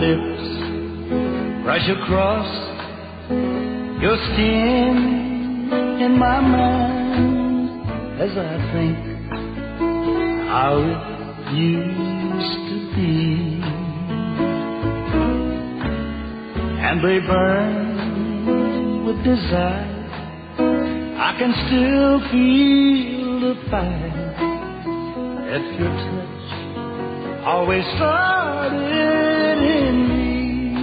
lips brush across your skin in my mind as I think how it used to be. And they burn with desire. I can still feel the fire that your touch always started in me.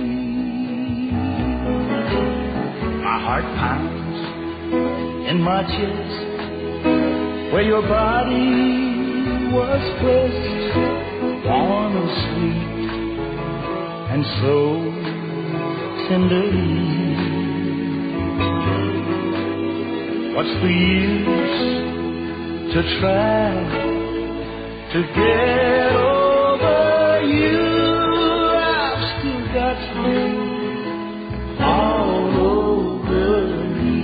My heart pounds in my chest where your body was pressed, warm and sweet and so tenderly. What's the use to try to get over you? I've still got you all over me.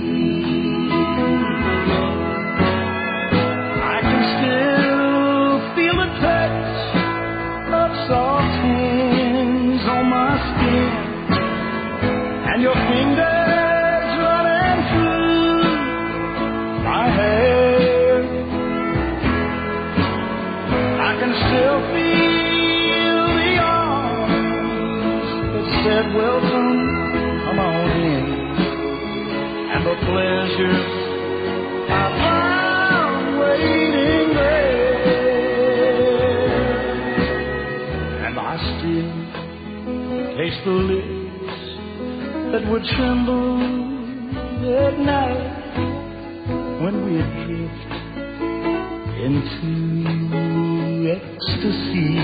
I can still feel the touch of soft hands on my skin and your fingers running through my hair. I can still feel the arms that said, welcome, come on in. And the pleasure I found waiting there. And I still taste the lips that would tremble at night when we drift into ecstasy.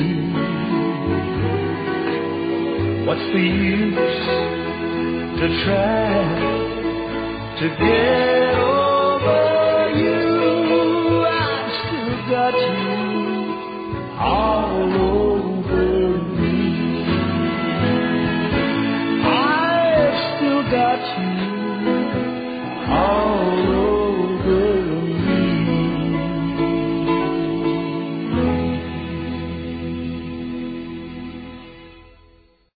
What's the use to try to get over you? I've still got you all over me. I've still got you all